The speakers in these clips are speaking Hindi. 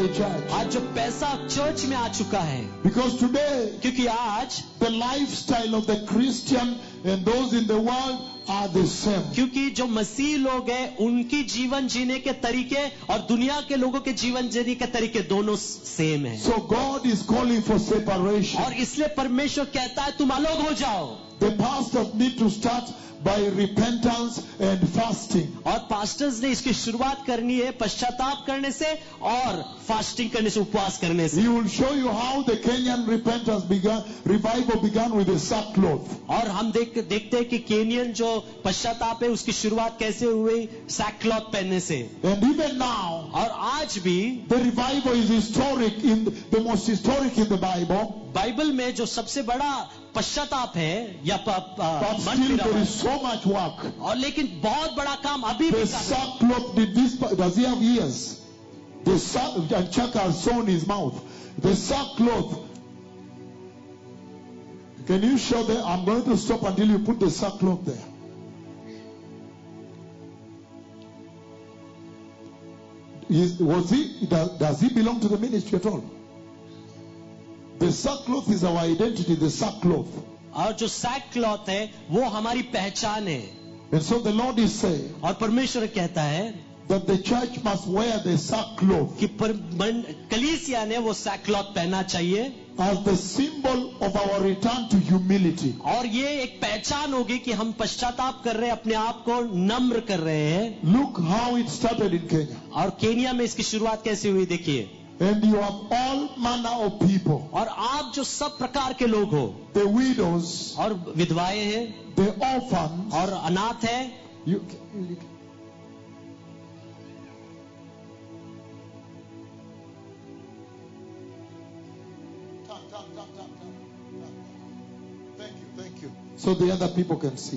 the church. आज जो पैसा चर्च में आ चुका है, Because today, क्योंकि आज the lifestyle of the Christian and those in the world are the same. क्योंकि जो मसीह लोग हैं उनकी जीवन जीने के तरीके और दुनिया के लोगों के जीवन जीने के तरीके दोनों सेम है. So God is calling for separation. और इसलिए परमेश्वर कहता है तुम अलग हो जाओ. The pastors need to start by repentance and fasting. और पास्टर्स ने इसकी शुरुआत करनी है पश्चाताप करने से और फास्टिंग करने से, उपवास करने से. He will show you how the Kenyan revival began with the sackcloth. और हम देखते हैं कि केनियन जो पश्चाताप है उसकी शुरुआत कैसे हुई, सैकक्लॉथ पहनने से. And even now, और आज भी the revival is historic, the most historic in the Bible. Bible में जो सबसे बड़ा पश्चाताप है या But still there is so much work. और लेकिन बहुत बड़ा काम अभी The भी. sackcloth, does he have ears? The and Chuck has sewn his mouth. The sackcloth. Can you show that? I'm going to stop until you put the sackcloth there. Does he belong to the ministry at all? The sackcloth is our identity, the sackcloth. और जो सैकक्लॉथ है वो हमारी पहचान है. And so the Lord is saying और परमेश्वर कहता है that the church must wear the sackcloth कि कलीसिया ने वो सैकक्लॉथ पहनना चाहिए as the symbol of our return to humility. और ये एक पहचान होगी कि हम पश्चाताप कर रहे हैं, अपने आप को नम्र कर रहे हैं. Look how it started in Kenya. और केनिया में इसकी शुरुआत कैसे हुई देखिए. And you have all manner of people. और आप जो सब प्रकार के लोग हो, The widows, और विधवाएं हैं, the orphans, और अनाथ है. Thank you. So the other people can see.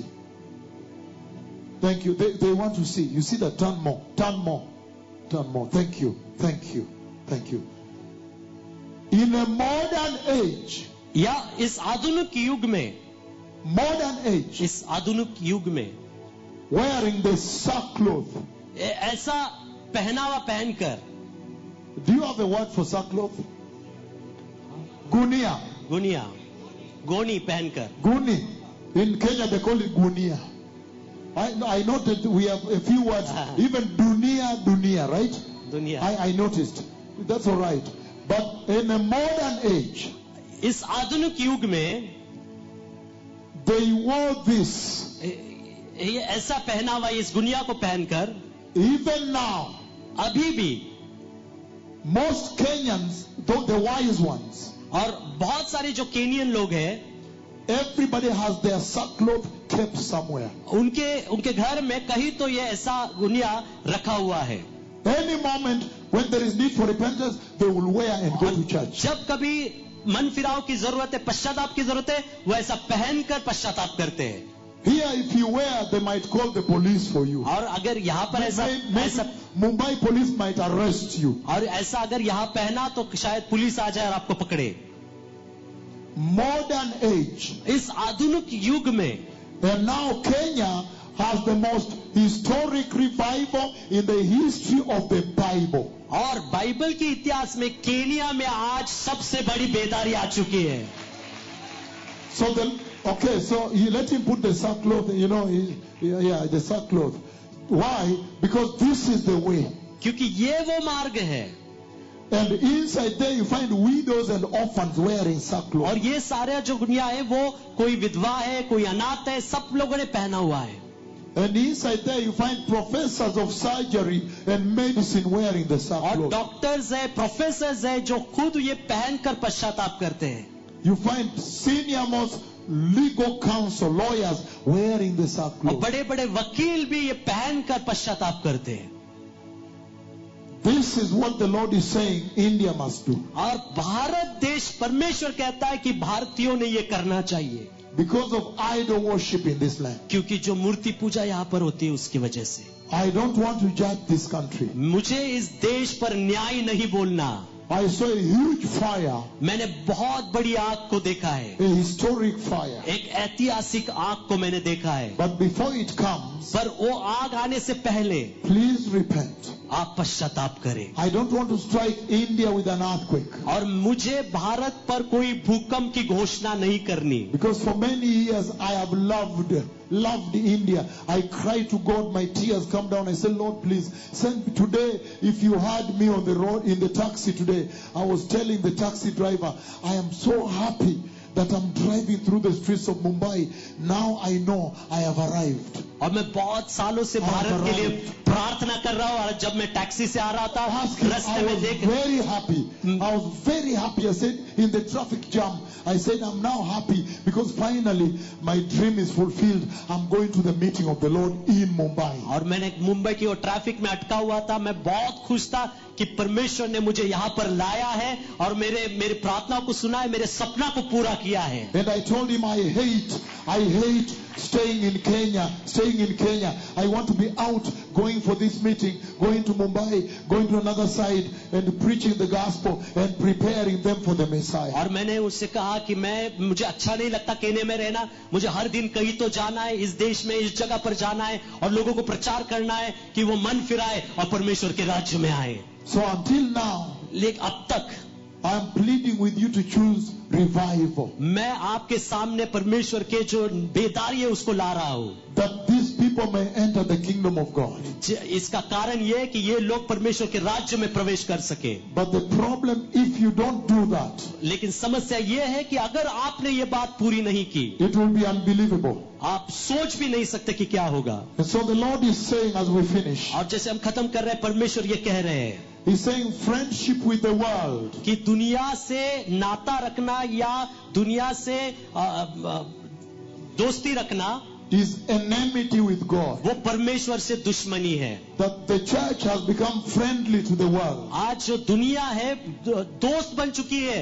Thank you. They want to see. You see that? Turn more. Turn more. Turn more. Thank you. Thank you. Thank you. In a modern age, या इस आधुनिक युग में, modern age, इस आधुनिक युग में wearing the sackcloth. ऐसा पहनावा पहनकर. Do you have a word for sackcloth? Gunia. गुनिया, गोनी पहनकर. Guni. In Kenya they call it gunia. I noted we have a few words. Even dunia, right? दुनिया. I noticed. That's all right. But in a modern age, इस आधुनिक युग में they wore this. ये ऐसा पहनावा इस गुनिया को पहनकर. Even now, अभी भी most Kenyans, the wise ones, और बहुत सारे जो केनियन लोग हैं, everybody has their sackcloth kept somewhere. उनके घर में कहीं तो ये ऐसा गुनिया रखा हुआ है. Any moment when there is need for repentance, they will wear and go to church. जब कभी मन फिराव की जरूरत है, पश्चाताप की जरूरत है, वो ऐसा पहनकर पश्चाताप करते हैं. Here, if you wear, they might call the police for you. और अगर यहाँ पर ऐसा Mumbai police might arrest you. और ऐसा अगर यहाँ पहना तो शायद पुलिस आ जाए और आपको पकड़े. Modern age. इस आधुनिक युग में. And now Kenya has the most historic revival in the history of the Bible. और बाइबल के इतिहास में केनिया में आज सबसे बड़ी बेदारी आ चुकी है. So so you let him put the sackcloth, the sackcloth. Why? Because this is the way. क्योंकि ये वो मार्ग है. And inside there you find widows and orphans wearing sackcloth. और ये सारे जो दुनिया है वो कोई विधवा है, कोई अनाथ है, सब लोगों ने पहना हुआ है. And inside there you find professors of surgery and medicine wearing the sackcloth. और डॉक्टर्स है, प्रोफेसर्स है जो खुद ये पहनकर पश्चाताप करते हैं. You find senior most legal counsel lawyers wearing the sackcloth. और बड़े बड़े वकील भी ये पहनकर पश्चाताप करते हैं. This is what the Lord is saying India must do. और भारत देश, परमेश्वर कहता है कि भारतीयों ने ये करना चाहिए. Because of idol worship in this land. क्योंकि जो मूर्ति पूजा यहाँ पर होती है उसकी वजह से. I don't want to judge this country. मुझे इस देश पर न्याय नहीं बोलना. I saw a huge fire, मैंने बहुत बड़ी आग को देखा है, a historic fire. एक ऐतिहासिक आग को मैंने देखा है। But before it comes, पर वो आग आने से पहले please repent. आप पश्चाताप करें। I don't want to strike India with an earthquake. और मुझे भारत पर कोई भूकंप की घोषणा नहीं करनी, Because for many years I have loved India. I cry to God, my tears come down. I say, Lord, please send me today. If you had me on the road in the taxi today, I was telling the taxi driver, I am so happy that I'm driving through the streets of Mumbai. Now I know I have arrived. और मैं बहुत सालों से भारत के लिए प्रार्थना कर रहा हूँ। और जब मैं टैक्सी से आ रहा था, रास्ते में देख very happy. I was very happy. I said in the traffic jam, I said I'm now happy because finally my dream is fulfilled. I'm going to the meeting of the Lord in Mumbai. और मैंने मुंबई की और ट्रैफिक में अटका हुआ था। मैं बहुत खुश था कि परमेश्वर ने मुझे यहाँ पर लाया है और मेरे प्रार्थना को सुना है, मेरे सपना को पूरा किया है। And I told him I hate staying in Kenya. I want to be out, going for this meeting, going to Mumbai, going to another side and preaching the gospel and preparing them for the Messiah. और मैंने उससे कहा कि मुझे अच्छा नहीं लगता केन्या में रहना, मुझे हर दिन कहीं तो जाना है, इस देश में इस जगह पर जाना है और लोगों को प्रचार करना है कि वो मन फिराए और परमेश्वर के राज्य में आए। So until now, लेकिन अब तक I am pleading with you to choose revival. मैं आपके सामने परमेश्वर के जो बेदारी है उसको ला रहा हूँ, That these people may enter the kingdom of God. इसका कारण ये है कि ये लोग परमेश्वर के राज्य में प्रवेश कर सके। But the problem, if you don't do that, लेकिन समस्या ये है कि अगर आपने ये बात पूरी नहीं की, it will be unbelievable. आप सोच भी नहीं सकते कि क्या होगा। And so the Lord is saying as we finish, और जैसे हम खत्म कर रहे हैं, परमेश्वर ये कह रहे हैं, He's saying friendship with the world कि दुनिया से नाता रखना या दुनिया से दोस्ती रखना is enmity with God. वो परमेश्वर से दुश्मनी है। That the church has become friendly to the world. आज जो दुनिया है दोस्त बन चुकी है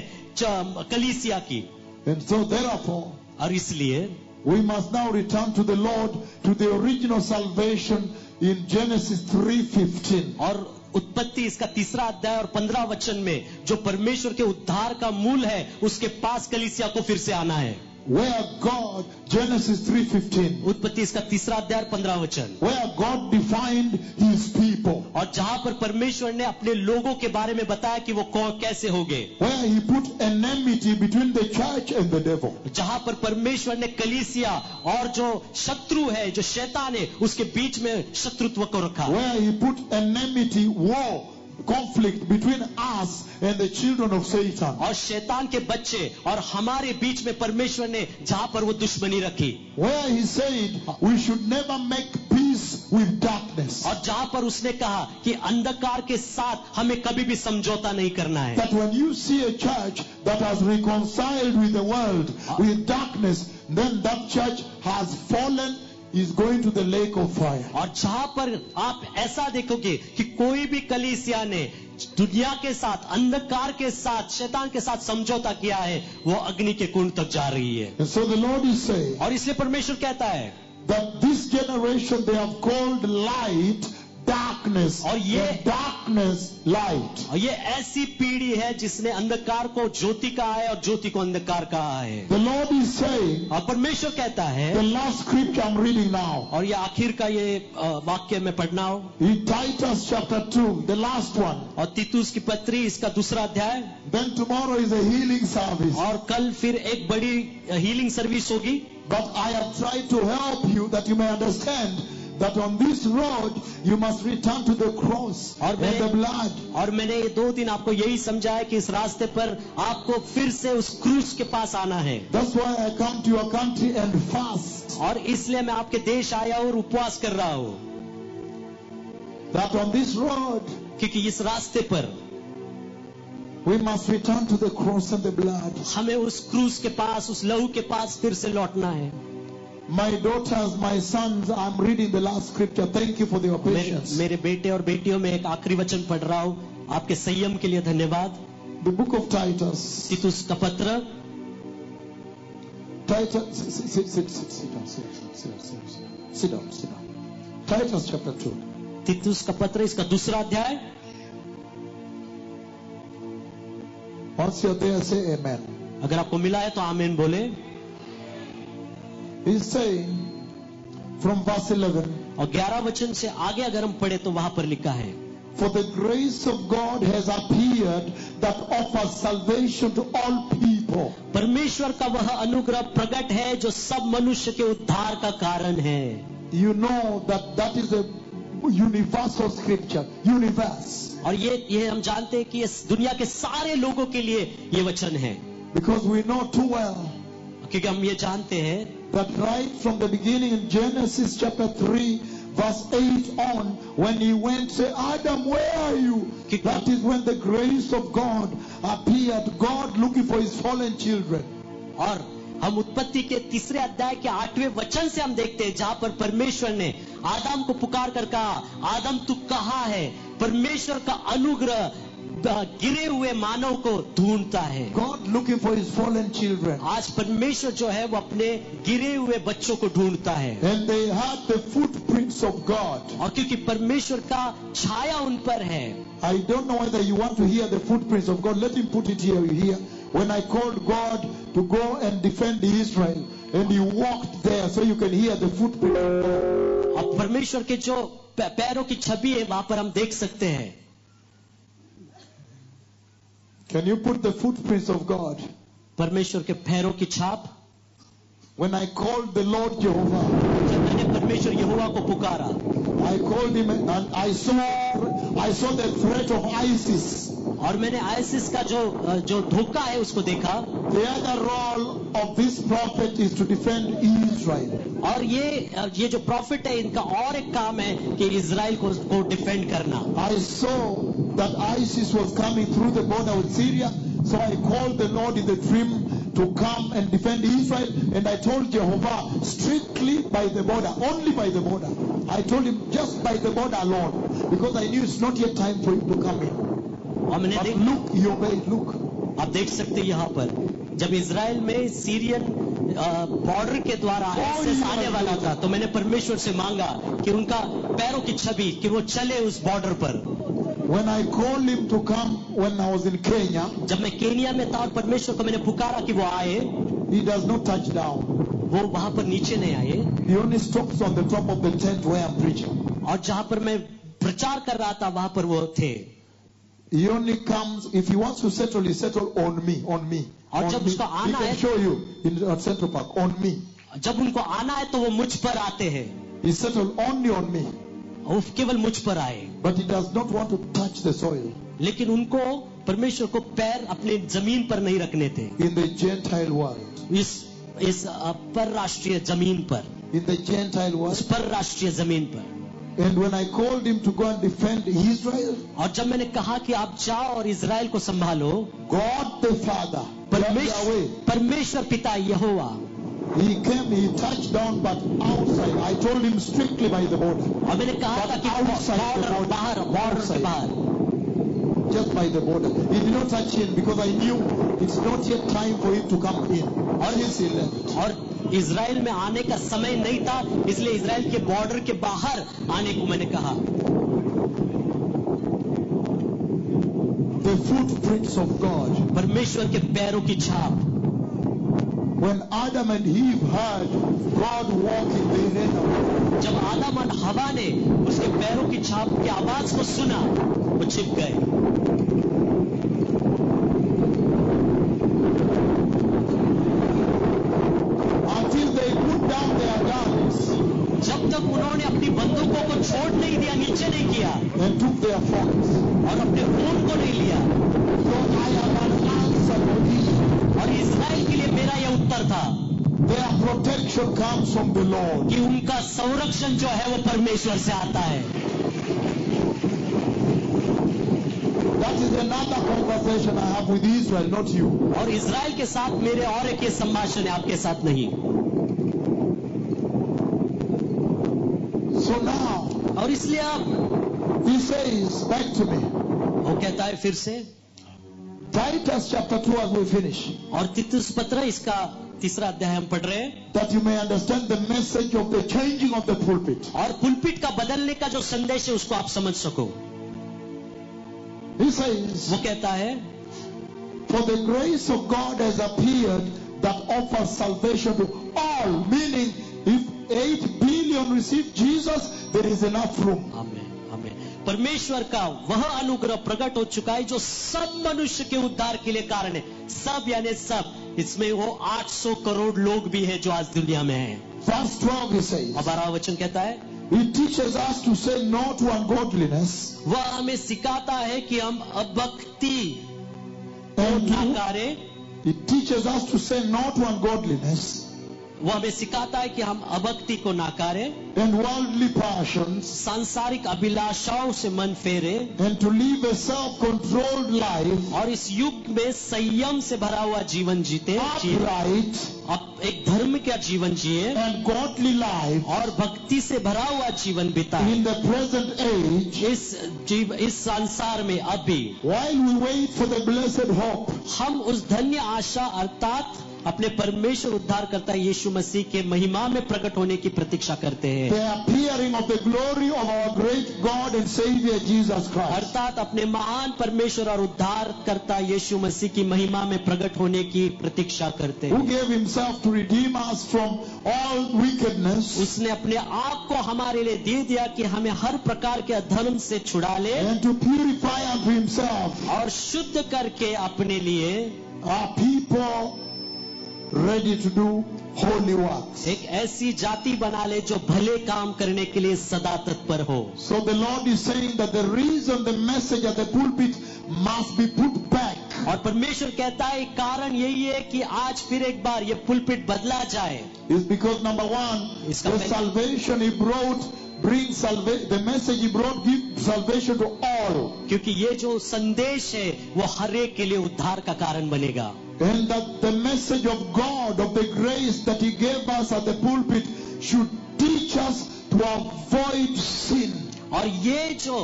कलीसिया की। And so therefore, और इसलिए we must now return to the Lord, to the original salvation in Genesis 3:15. और उत्पत्ति इसका 3 अध्याय और 15 वचन में जो परमेश्वर के उद्धार का मूल है, उसके पास कलीसिया को फिर से आना है। Where God, Genesis 3:15, उत्पत्ति इसका 3 अध्याय 15 वचन, where God defined His people, और जहां पर परमेश्वर ने अपने लोगों के बारे में बताया कि वो कैसे होंगे, where He put enmity between the church and the devil, जहां पर परमेश्वर ने कलीसिया और जो शत्रु है, जो शैतान है, उसके बीच में शत्रुत्व को रखा, where He put enmity, war, conflict between us and the children of Satan, और शैतान के बच्चे और हमारे बीच में परमेश्वर ने जहां पर वो दुश्मनी रखी, where He said we should never make peace with darkness, और जहां पर उसने कहा कि अंधकार के साथ हमें कभी भी समझौता नहीं करना है। that when you see a church that has reconciled with the world, with darkness, then that church has fallen, is going to the lake of fire. और जहां पर आप ऐसा देखोगे कि कोई भी कलीसिया ने दुनिया के साथ, अंधकार के साथ, शैतान के साथ समझौता किया है, वो अग्नि के कुंड तक जा रही है। And so the Lord is saying और इसलिए परमेश्वर कहता है that this generation they have called light darkness, और ये and darkness light. और ये ऐसी पीढ़ी है जिसने अंधकार को ज्योति कहा है और ज्योति को अंधकार कहा है। The Lord is saying, और परमेश्वर कहता है, the last scripture I'm reading now, और ये आखिर का ये वाक्य में पढ़ना हो, in Titus chapter 2, the last one. और तीतुस की पत्री इसका 2 अध्याय, Then tomorrow is a healing service. और कल फिर एक बड़ी हीलिंग सर्विस होगी। But I have tried to help you that you may understand that on this road you must return to the cross and the blood. और मैंने ये 2 दिन आपको यही समझाया कि इस रास्ते पर आपको फिर से उस क्रूस के पास आना है। That's why I come to your country and fast. और इसलिए मैं आपके देश आया और उपवास कर रहा हूँ। That on this road क्योंकि इस रास्ते पर we must return to the cross and the blood. हमें उस क्रूस के पास, उस लहू के पास फिर से लौटना है। My daughters, my sons, I'm reading the last scripture. Thank you for your patience. मेरे बेटे और बेटियों में एक आखिरी वचन पढ़ रहा हूँ। आपके संयम के लिए धन्यवाद। The book of Titus. तीतुस का पत्र। Titus, sit down. Titus chapter 2. तीतुस का पत्र इसका 2 अध्याय Once you're there, say amen. अगर आपको मिला है तो आमीन बोले. He's saying from verse 11, और 11 वचन से आगे अगर हम पढ़े तो वहां पर लिखा है, for the grace of God has appeared that offers salvation to all people. परमेश्वर का वह अनुग्रह प्रकट है जो सब मनुष्य के उद्धार का कारण है. You know that is a universal scripture. Universe. और ये हम जानते हैं कि इस दुनिया के सारे लोगों के लिए ये वचन है. Because we know too well क्योंकि हम ये जानते हैं that right from the beginning in Genesis chapter 3 verse 8 on, when he went say, Adam, where are you? That is when the grace of God appeared. God looking for his fallen children. और हम उत्पत्ति के 3 अध्याय के 8वें वचन से हम देखते हैं जहां पर परमेश्वर ने आदम को पुकार कर कहा, आदम तू कहाँ है? परमेश्वर का अनुग्रह गिरे हुए मानव को ढूंढता है. God looking for his fallen children. आज परमेश्वर जो है वो अपने गिरे हुए बच्चों को ढूंढता है. And they had the footprints of God. और क्योंकि परमेश्वर का छाया उन पर है. I don't know whether you want to hear the footprints of God. Let him put it here. When I called God to go and defend Israel, and he walked there, so you can hear the footprints of God. अब परमेश्वर के जो पैरों की छवि है वहां पर हम देख सकते हैं. Can you put the footprints of God? परमेश्वर के पैरों की छाप. When I called the Lord Jehovah, जब मैंने परमेश्वर यहोवा को पुकारा, I called him and I saw the threat of ISIS. और मैंने आईसिस का जो धोखा है उसको देखा. The other role of this prophet is to defend Israel. और ये जो प्रॉफिट है इनका और एक काम है कि इजराइल को डिफेंड करना. I saw that ISIS was coming through the border with Syria, so I called the Lord in the dream to come and defend Israel, and I told Jehovah strictly by the border, only by the border. I told him just by the border alone, because I knew it's not yet time for him to come in. और मैंने But look, he obeyed. Look. आप देख सकते हैं यहाँ पर जब इजराइल में सीरियन बॉर्डर के द्वारा एक्सेस आने वाला था तो मैंने परमेश्वर से मांगा कि उनका पैरों की छवि कि वो चले उस बॉर्डर पर. When I called him to come when I was in Kenya, जब मैं केनिया में था और परमेश्वर को मैंने पुकारा कि वो आए, he does not touch down. वो वहां पर नीचे नहीं आए. He only stops on the top of the tent where I'm preaching. और जहां पर मैं प्रचार कर रहा था वहां पर वो थे. He only comes if he wants to settle. He settle on me. और जब उसको आना है, he can show you in Central Park on me. जब उनको आना है तो वो मुझ पर आते हैं. He settled only on me. वो केवल मुझ पर आए. But he does not want to touch the soil. लेकिन उनको परमेश्वर को पैर अपने जमीन पर नहीं रखने थे. In the Gentile world. इस परराष्ट्रीय जमीन पर. In the Gentile world. इस परराष्ट्रीय जमीन पर. And when I called him to go and defend Israel, और जब मैंने कहा कि आप जाओ और इजराइल को संभालो, God the Father, परमेश्वर पिता यहोवा, he came, he touched down, but outside. I told him strictly by the border. और मैंने कहा था कि बॉर्डर के बाहर, just by the border. He did not touch in because I knew it's not yet time for him to come in. और इजराइल में आने का समय नहीं था, इसलिए इजराइल के बॉर्डर के बाहर आने को मैंने कहा. The footprints of God. परमेश्वर के पैरों की छाप. When Adam and Eve heard God walking, they ran away. जब आदम और हवा ने उसके पैरों की छाप की आवाज को सुना, वो छिप गए. जब तक उन्होंने अपनी बंदूकों को छोड़ नहीं दिया, नीचे नहीं किया, and took their phones, और अपने फोन को नहीं लिया. So I am an answer for Israel. और इजराइल के लिए मेरा यह उत्तर था. Their protection comes from the Lord. कि उनका संरक्षण जो है वो परमेश्वर से आता है. That is another conversation I have with Israel, not you. और इजराइल के साथ मेरे और एक संभाषण है, आपके साथ नहीं. So now, और इसलिए अब he says back to me. वो कहता है फिर से, Titus chapter 2 as we finish. और तीतुस पत्र इसका 3 अध्याय हम पढ़ रहे हैं. That you may understand the message of the changing of the pulpit. और पुलपिट का बदलने का जो संदेश है उसको आप समझ सको. He says, वो कहता है, For the grace of God has appeared that offers salvation to all. Meaning, if 8 billion receive Jesus, there is enough room. आमेन, आमेन। परमेश्वर का वह अनुग्रह प्रकट हो चुका है जो सब मनुष्य के उद्धार के लिए कारण है। सब यानी सब, इसमें वो 800 करोड़ लोग भी हैं जो आज दुनिया में हैं। Verse 12 he says, 12वां वचन कहता है, He teaches us to say no to ungodliness वह हमें सिखाता है कि हम अभक्ति को and नकारें। He teaches us to say no to ungodliness वह हमें सिखाता है कि हम अभक्ति को नकारें, and worldly passions सांसारिक अभिलाषाओं से मन फेरे and to live a self-controlled life, और इस युग में संयम से भरा हुआ जीवन जीते। upright अब एक धर्म का जीवन जिए and godly life और भक्ति से भरा हुआ जीवन बिताए in the present age, इस संसार में। अभी while we wait for the blessed hope हम उस धन्य आशा अर्थात अपने परमेश्वर उद्धारकर्ता यीशु मसीह के महिमा में प्रकट होने की प्रतीक्षा करते हैं, the appearing of the glory of our great God and Savior Jesus Christ, अर्थात अपने महान परमेश्वर और उद्धारकर्ता यीशु मसीह की महिमा में प्रकट होने की प्रतीक्षा करते who हैं। gave himself to redeem us from all wickedness उसने अपने आप को हमारे लिए दे दिया कि हमें हर प्रकार के अधर्म से छुड़ा ले and to purify unto himself और शुद्ध करके अपने लिए a people ready to do holy works. एक ऐसी जाति बना ले जो भले काम करने के लिए सदा तत्पर हो। So the Lord is saying that the reason the message at the pulpit must be put back और परमेश्वर कहता है कारण यही है कि आज फिर एक बार ये पुलपिट बदला जाए, is because number one, इसका the पहला- salvation he brought brings salvation. The message he brought gives salvation to all, क्योंकि ये जो संदेश है वो हर एक के लिए उद्धार का कारण बनेगा। and that the message of God, of the grace that he gave us at the pulpit, should teach us to avoid sin. और ये जो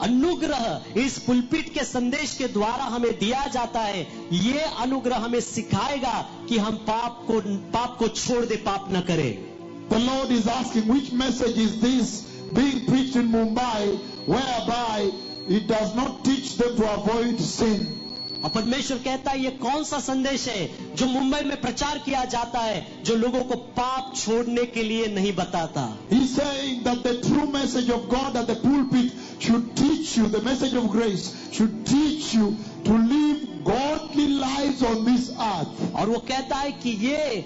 अनुग्रह इस पुलपिट के संदेश के द्वारा हमें दिया जाता है, ये अनुग्रह हमें सिखाएगा कि हम पाप को छोड़ दे, पाप न करें। The Lord is asking, which message is this being preached in Mumbai, whereby it does not teach them to avoid sin? और परमेश्वर कहता है ये कौन सा संदेश है जो मुंबई में प्रचार किया जाता है जो लोगों को पाप छोड़ने के लिए नहीं बताता। He's saying that the true message of God at the pulpit should teach you, the message of grace should teach you to live godly lives on this earth. और वो कहता है कि ये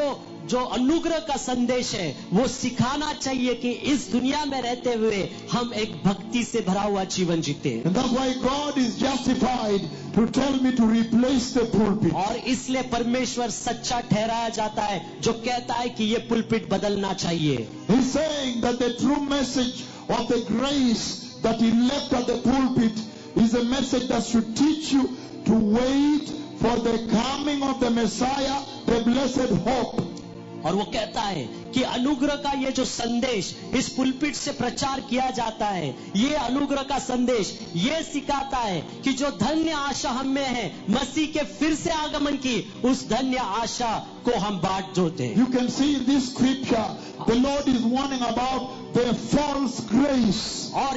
जो अनुग्रह का संदेश है वो सिखाना चाहिए कि इस दुनिया में रहते हुए हम एक भक्ति से भरा हुआ जीवन जीते। And that's why God is justified to tell me to replace the pulpit. और इसलिए परमेश्वर सच्चा ठहराया जाता है जो कहता है कि ये पुलपिट बदलना चाहिए। He's saying that the true message of the grace that he left at the pulpit is a message that should teach you to wait for the coming of the Messiah, the blessed hope. और वो कहता है कि अनुग्रह का ये जो संदेश इस पुलपिट से प्रचार किया जाता है, ये अनुग्रह का संदेश ये सिखाता है कि जो धन्य आशा हम में है मसीह के फिर से आगमन की, उस धन्य आशा को हम बाट जोते हैं। You can see in this scripture, the Lord is warning about the false grace. और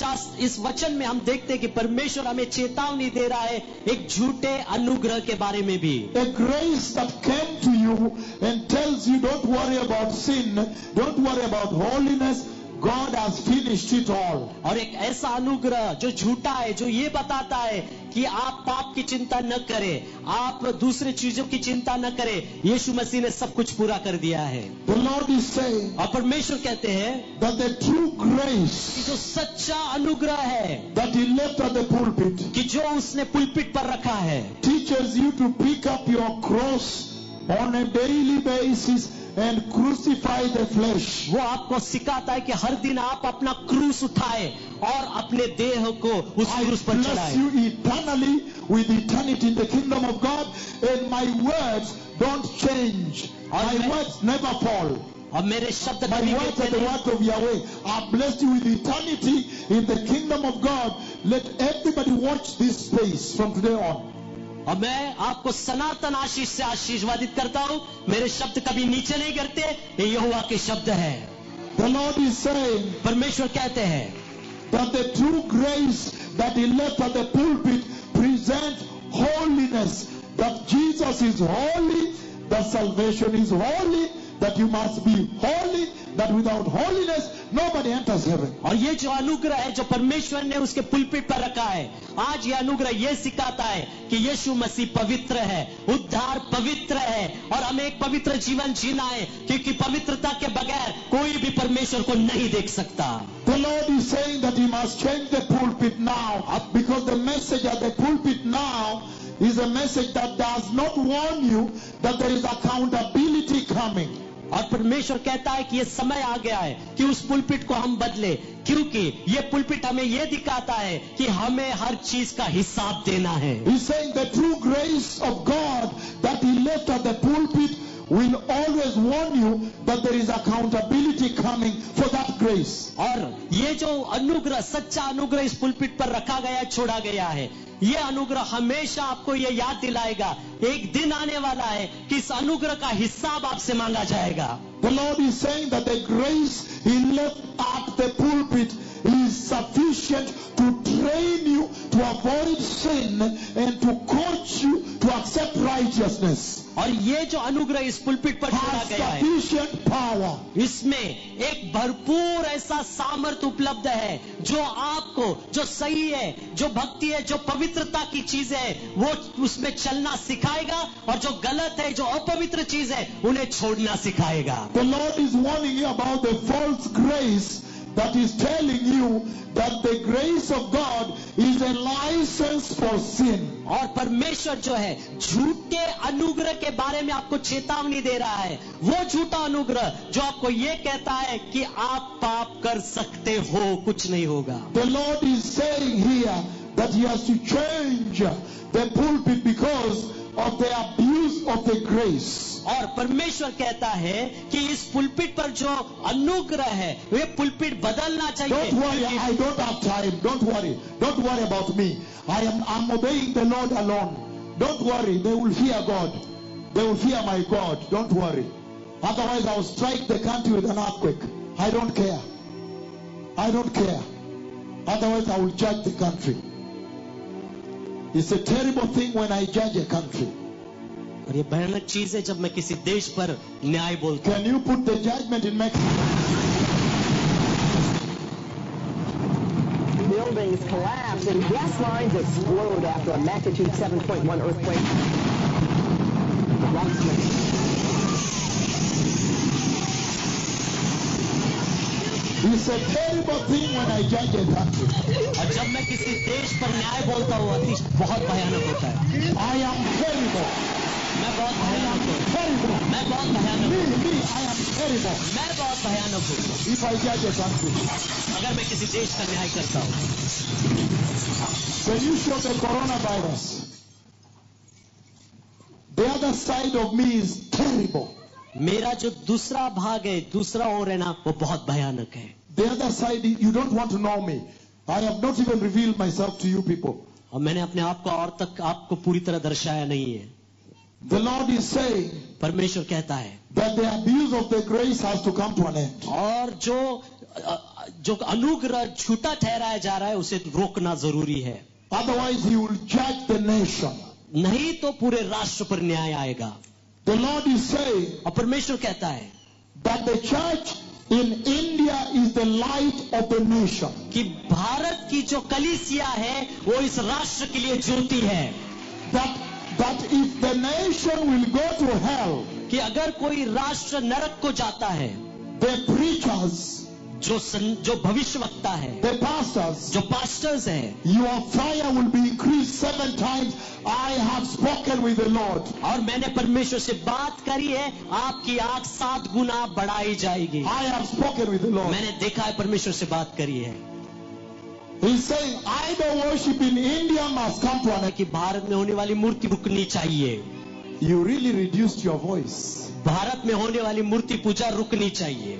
इस वचन में हम देखते हैं कि परमेश्वर हमें चेतावनी दे रहा है एक झूठे अनुग्रह के बारे में भी। A grace that came to you and tells you don't worry about sin, don't worry about holiness, God has finished it all. और एक ऐसा अनुग्रह जो झूठा है, जो ये बताता है कि आप पाप की चिंता न करें, आप दूसरे चीजों की चिंता न करें, यीशु मसीह ने सब कुछ पूरा कर दिया है। The Lord is saying और परमेश्वर कहते हैं that the true grace कि जो सच्चा अनुग्रह है that he left at the pulpit कि जो उसने पुलपिट पर रखा है, teaches you to pick up your cross on a daily basis and crucify the flesh. वो आपको सिखाता है कि हर दिन आप अपना क्रूस उठाए और अपने देह को उस I क्रूस पर bless चढ़ाए। you eternally with eternity in the kingdom of God, and my words don't change. My words never fall. और मेरे शब्द My कभी words are गिरते the नहीं। words of Yahweh. I blessed you with eternity in the kingdom of God. Let everybody watch this space from today on. और मैं आपको सनातन आशीष से आशीर्वादित करता हूँ, मेरे शब्द कभी नीचे नहीं गिरते, ये यहोवा के शब्द है। The Lord is saying परमेश्वर कहते हैं that the true grace that he left at the pulpit presents holiness that Jesus is holy, that salvation is holy, that you must be holy, that without holiness nobody enters heaven. और ये जो अनुग्रह है जो परमेश्वर ने उसके पुलपिट पर रखा है, आज ये अनुग्रह ये सिखाता है कि यीशु मसीह पवित्र है, उद्धार पवित्र है और हमें एक पवित्र जीवन जीना है, क्योंकि पवित्रता के बगैर कोई भी परमेश्वर को नहीं देख सकता. The Lord is saying that He must change the pulpit now, because the message at the pulpit now is a message that does not warn you that there is accountability coming. और परमेश्वर कहता है कि ये समय आ गया है कि उस पुलपिट को हम बदले, क्योंकि ये पुलपिट हमें ये दिखाता है कि हमें हर चीज का हिसाब देना है. He's saying the true grace of God that He left at the pulpit will always warn you that there is accountability coming for that grace. और ये जो अनुग्रह, सच्चा अनुग्रह इस पुलपिट पर रखा गया है, छोड़ा गया है, ये अनुग्रह हमेशा आपको ये याद दिलाएगा, एक दिन आने वाला है कि इस अनुग्रह का हिसाब आपसे मांगा जाएगा. The Lord is saying that the grace He left at the pulpit is sufficient to train you to avoid sin and to coach you to accept righteousness. और ये जो अनुग्रह इस पुलपिट पर छोड़ा Has गया है, sufficient power. इसमें एक भरपूर ऐसा सामर्थ्य उपलब्ध है जो आपको, जो सही है, जो भक्ति है, जो पवित्रता की चीज है, वो उसमें चलना सिखाएगा, और जो गलत है, जो अपवित्र चीज है, उन्हें छोड़ना सिखाएगा. The Lord is warning you about the false grace that is telling you that the grace of God is a license for sin. और परमेश्वर जो है झूठे अनुग्रह के बारे में आपको चेतावनी दे रहा है, वो झूठा अनुग्रह जो आपको ये कहता है कि आप पाप कर सकते हो, कुछ नहीं होगा. The Lord is saying here that He has to change the pulpit because of the abuse of the grace. और परमेश्वर कहता है कि इस पुलपिट पर जो अनुग्रह है, वे पुलपिट बदलना चाहिए. Don't worry, I don't have time. Don't worry about me. I'm obeying the Lord alone. Don't worry, they will fear God. They will fear my God. Don't worry. Otherwise, I will strike the country with an earthquake. I don't care. I don't care. Otherwise, I will judge the country. It's a terrible thing when I judge a country. और ये भयानक चीज है जब मैं किसी देश पर न्याय बोलता हूं. Can you put the judgment in Mexico? Buildings collapse and gas lines explode after a magnitude 7.1 earthquake. It's a terrible thing when I judge a country. और जब मैं किसी देश पर न्याय बोलता हूँ, अति बहुत भयानक होता है. I am terrible. मैं बहुत भयानक हूँ. Terrible. मैं बहुत भयानक हूँ. Me, I am terrible. मैं बहुत भयानक हूँ If I judge a country. अगर मैं किसी देश का न्याय करता हूँ. When you show the coronavirus, the other side of me is terrible. मेरा जो दूसरा भाग है, दूसरा ओर है ना, वो बहुत भयानक है. The other side, you don't want to know me. I have not even revealed myself to you people. और मैंने अपने आप को और तक आपको पूरी तरह दर्शाया नहीं है. The Lord is saying परमेश्वर कहता है that the abuse of the grace has to come to an end. और जो अनुग्रह झूठा ठहराया जा रहा है, उसे रोकना जरूरी है. Otherwise, He will judge the nation. नहीं तो पूरे राष्ट्र पर न्याय आएगा. The Lord is saying और परमेश्वर कहता है that the church in India is the light of the nation. कि भारत की जो कलीसिया है वो इस राष्ट्र के लिए ज्योति है. That if the nation will go to hell, कि अगर कोई राष्ट्र नरक को जाता है, the preachers, जो भविष्यवक्ता है, the pastors, जो पास्टर्स है, your fire will be increased 7 times. I have spoken with the Lord. और मैंने परमेश्वर से बात करी है, आपकी आग 7 गुना बढ़ाई जाएगी. I have spoken with the Lord. मैंने देखा है, परमेश्वर से बात करी है. He's saying idol worship in India must come to an end. कि भारत में होने वाली मूर्ति रुकनी चाहिए. You really reduced your voice. Bharat में होने वाली मूर्ति पूजा रुकनी चाहिए.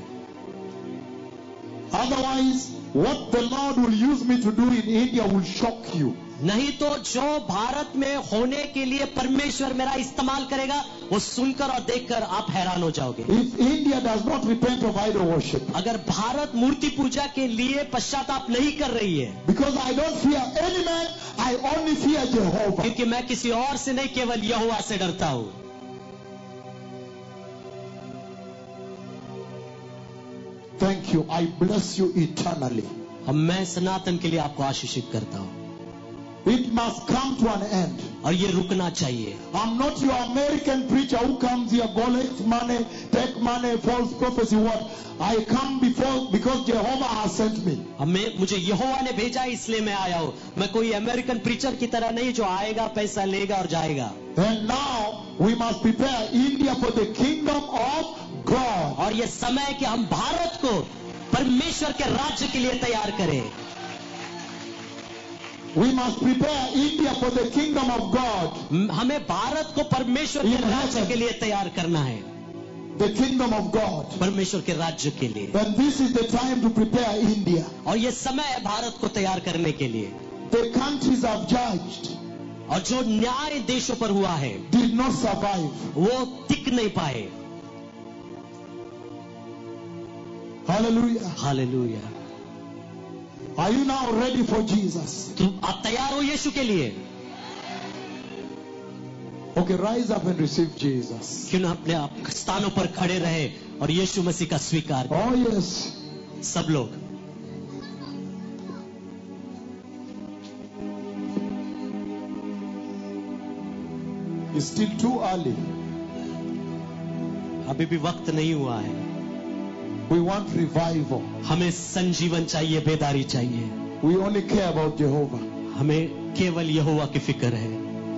Otherwise, what the Lord will use me to do in India will shock you. नहीं तो जो भारत में होने के लिए परमेश्वर मेरा इस्तेमाल करेगा, वो सुनकर और देखकर आप हैरान हो जाओगे। If India does not repent of idol worship, अगर भारत मूर्ति पूजा के लिए पश्चाताप नहीं कर रही है, because I don't fear any man, I only fear Jehovah. क्योंकि मैं किसी और से नहीं, केवल यहोवा से डरता हूं। Thank you. I bless you eternally. अब मैं सनातन के लिए आपको आशीषित करता हूं। It must come to an end. और ये रुकना चाहिए। I'm not your American preacher who comes here, collect money, take money, false prophecy, what? I come because Jehovah has sent me. मुझे यहोवा ने भेजा, इसलिए मैं आया हूं। मैं कोई अमेरिकन प्रीचर की तरह नहीं जो आएगा, पैसा लेगा और जाएगा। And now we must prepare India for the kingdom of God. और ये समय है कि हम भारत को परमेश्वर के राज्य के लिए तैयार करें। We must prepare India for the kingdom of God. हमें भारत को परमेश्वर के राज्य के लिए तैयार करना है। The kingdom of God. परमेश्वर के राज्य के लिए। And this is the time to prepare India. और ये समय है भारत को तैयार करने के लिए। The countries have judged. और जो न्याय देशों पर हुआ है, did not survive. वो टिक नहीं पाए। Hallelujah. Hallelujah. Are you now ready for Jesus? तुम आप तैयार हो यीशु के लिए? Okay, rise up and receive Jesus. क्यों ना अपने आप स्थानों पर खड़े रहे और यीशु मसीह का स्वीकार करें। Oh yes. सब लोग। It's still too early. अभी भी वक्त नहीं हुआ है। We want revival. हमें संजीवन चाहिए, बेदारी चाहिए। We only care about Jehovah. हमें केवल यहोवा की फिक्र है।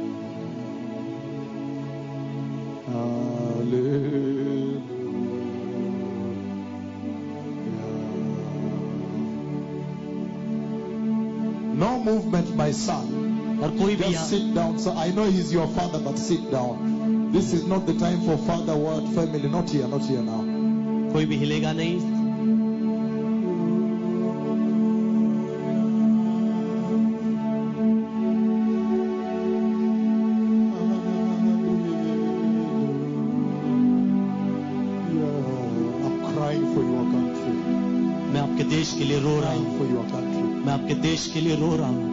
No movement, my son. और कोई भी Just sit down. So I know he's your father, but sit down. This is not the time for father word family. Not here now. कोई भी हिलेगा नहीं। I'm crying for your country. मैं आपके देश के लिए रो रहा Crying हूँ। for your country. मैं आपके देश के लिए रो रहा हूँ।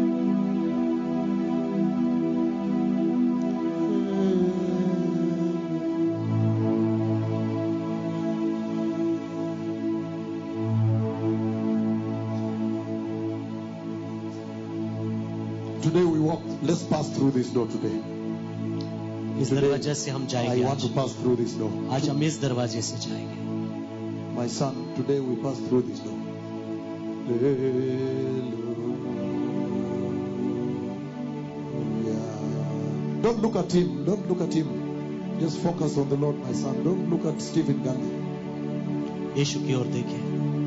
Today we walk. Let's pass through this door today. इस दरवाजे से हम I जाएंगे want आज। to pass through this door. आज हम इस दरवाजे से जाएंगे। My son, today we pass through this door. Hallelujah. Don't look at him. Don't look at him. Just focus on the Lord, my son. Don't look at Stephen Gandhi. यीशु की ओर देखें।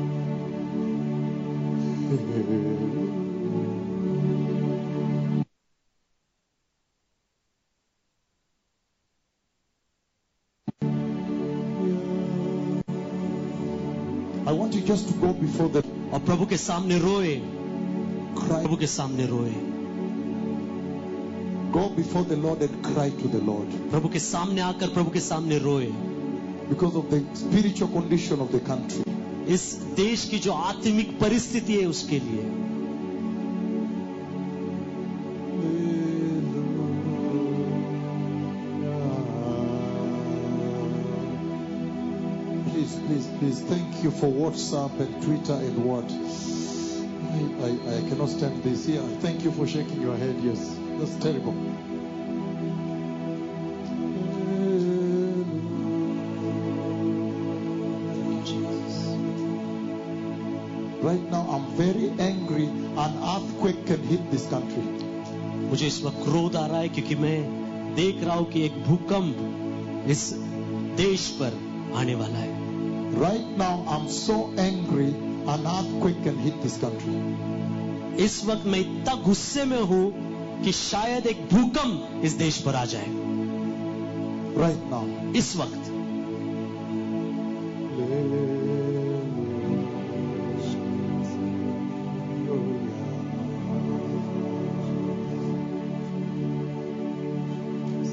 I want you just to go before the और प्रभु के सामने रोए। cry. प्रभु के सामने रोए। Go before the Lord and cry to the Lord प्रभु के सामने आकर प्रभु के सामने रोए। because of the spiritual condition of the country. इस देश की जो आत्मिक परिस्थिति है उसके लिए। Please, thank you for WhatsApp and Twitter and what. I cannot stand this here. Thank you for shaking your head. Yes, that's terrible. Right now, I'm very angry. An earthquake can hit this country. मुझे इस वक्त क्रोध आ रहा है क्योंकि मैं देख रहा हूं कि एक भूकंप इस देश पर आने वाला है। Right now, I'm so angry. An earthquake can hit this country. इस वक्त मैं इतना गुस्से में हूं कि शायद एक भूकंप इस देश पर आ जाए। Right now. इस वक्त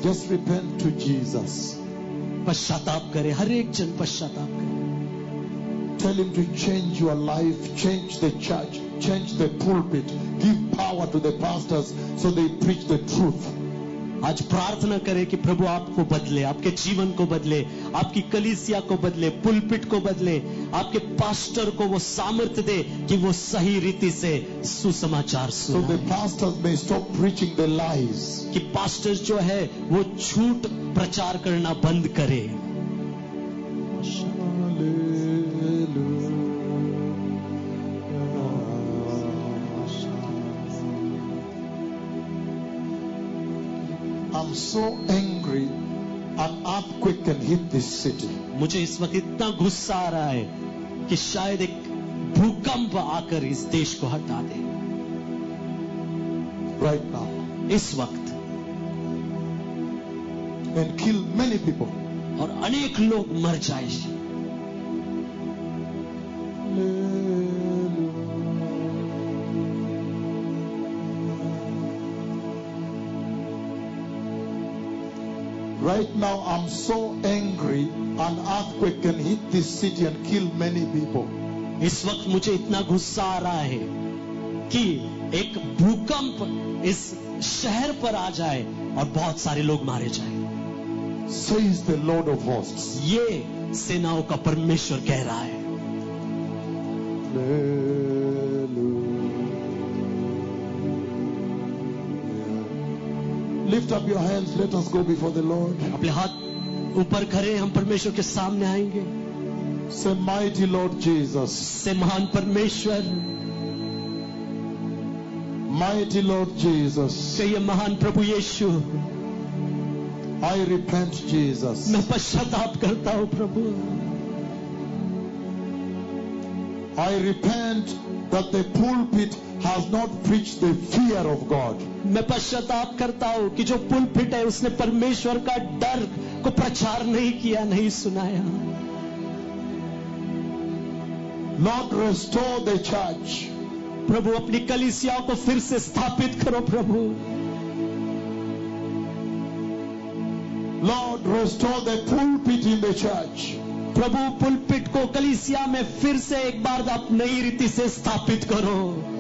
Just repent to Jesus. पश्चाताप करे, हर एक जन पश्चाताप करे. Tell him to change your life, change the church, change the pulpit, give power to the pastors so they preach the truth. आज प्रार्थना करें कि प्रभु आपको बदले, आपके जीवन को बदले, आपकी कलीसिया को बदले, पुलपिट को बदले, आपके पास्टर को वो सामर्थ्य दे कि वो सही रीति से सुसमाचार So the सुनाए. pastors may stop preaching the lies. कि पास्टर जो है वो झूठ प्रचार करना बंद करे. I'm so angry. An earthquake can hit this city. मुझे इस वक्त इतना गुस्सा आ रहा है कि शायद एक भूकंप आकर इस देश को हटा दे. Right now. इस वक्त. And kill many people. और अनेक लोग मर जाए. Right now, I'm so angry. An earthquake can hit this city and kill many people. इस वक्त मुझे इतना गुस्सा आ रहा है कि एक भूकंप इस शहर पर आ जाए और बहुत सारे लोग मारे जाए. Says the Lord of hosts. ये सेनाओं का परमेश्वर कह रहा है. Lift up your hands. Let us go before the Lord. अपने हाथ ऊपर करें, हम परमेश्वर के सामने आएंगे. Say, mighty Lord Jesus. से महान परमेश्वर, Mighty Lord Jesus. कहिए महान प्रभु यीशु, I repent, Jesus. मैं पश्चाताप करता हूँ प्रभु. I repent that the pulpit has not preached the fear of God. मैं पश्चाताप करता हूँ कि जो पुलपिट है उसने परमेश्वर का डर को प्रचार नहीं किया, नहीं सुनाया. Lord, restore the church. प्रभु अपनी कलीसियाओं को फिर से स्थापित करो प्रभु. Lord, restore the pulpit in the church. प्रभु पुलपिट को कलीसिया में फिर से एक बार आप नई रीति से स्थापित करो.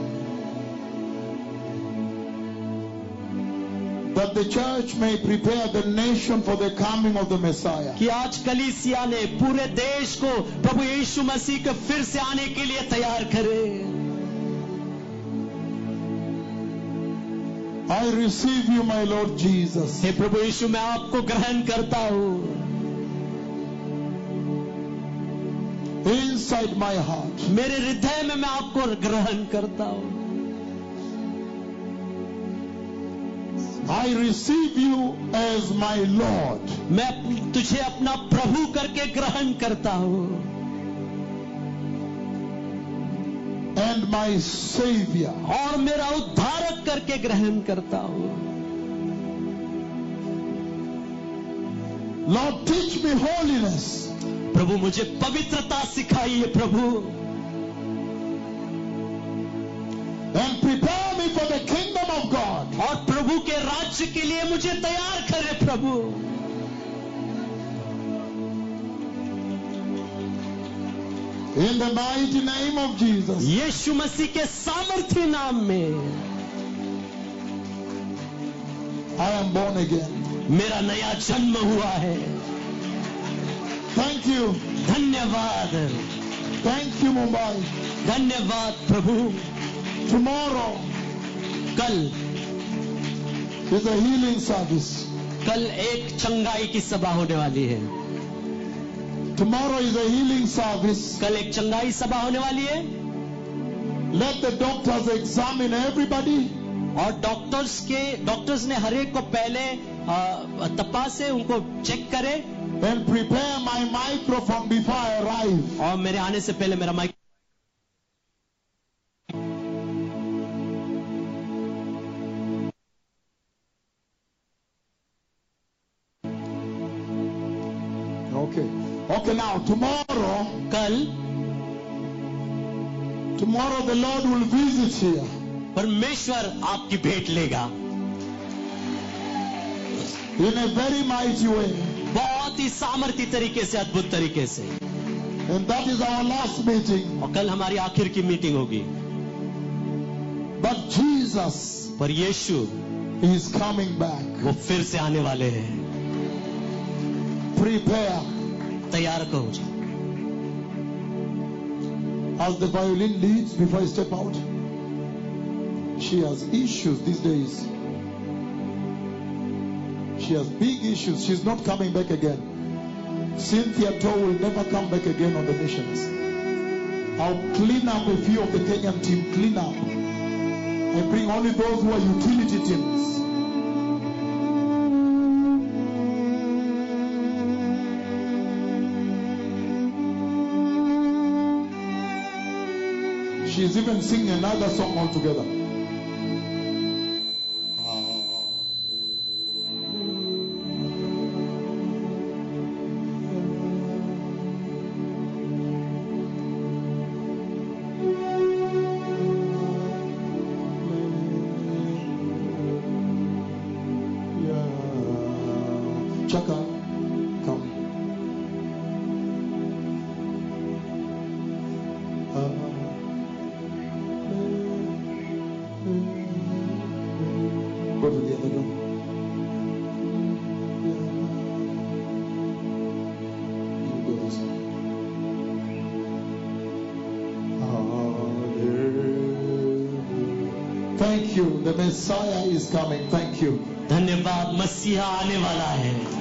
That the church may prepare the nation for the coming of the Messiah. कि आज कलीसिया ने पूरे देश को प्रभु यीशु मसीह के फिर से आने के लिए तैयार करे. I receive you, my Lord Jesus. हे प्रभु यीशु, मैं आपको ग्रहण करता हूँ. Inside my heart. मेरे हृदय में मैं आपको ग्रहण करता हूँ. I receive you as my Lord. मैं तुझे अपना प्रभु करके ग्रहण करता हूँ. And my Savior. और मेरा उद्धारक करके ग्रहण करता हूँ. Lord, teach me holiness. प्रभु मुझे पवित्रता सिखाइए प्रभु. And prepare me for the kingdom of God. और प्रभु के राज्य के लिए मुझे तैयार करे प्रभु. In the mighty name of Jesus. यीशु मसीह के सामर्थ्य नाम में. I am born again. मेरा नया जन्म हुआ है. Thank you. धन्यवाद. Thank you, Mumbai. धन्यवाद प्रभु. Tomorrow कल is a healing service. कल एक चंगाई की सभा होने वाली है. Tomorrow is a healing service. कल एक चंगाई सभा होने वाली है. Let the doctors examine everybody. और डॉक्टर्स ने हर एक को पहले तपासे, उनको चेक करे. And prepare my microphone before I arrive. और मेरे आने से पहले मेरा mic. Okay, now tomorrow the Lord will visit here. परमेश्वर आपकी भेंट लेगा. in a very mighty way. बहुत ही सामर्थी तरीके से, अद्भुत तरीके से. And that is our last meeting. और कल हमारी आखिर की मीटिंग होगी. But Jesus पर यीशु is coming back. वो फिर से आने वाले हैं. Prepare. तैयार करो. As the violin leads before I step out, she has issues these days. She has big issues. She's not coming back again. Cynthia Toh will never come back again on the missions. I'll clean up a few of the Kenyan team. Clean up. I bring only those who are utility teams. She's even singing another song altogether. Chaka, come. Go to the other room. You go this way. Hallelujah. Thank you. The Messiah is coming. Thank you. धन्यवाद. मसीहा आने वाला है.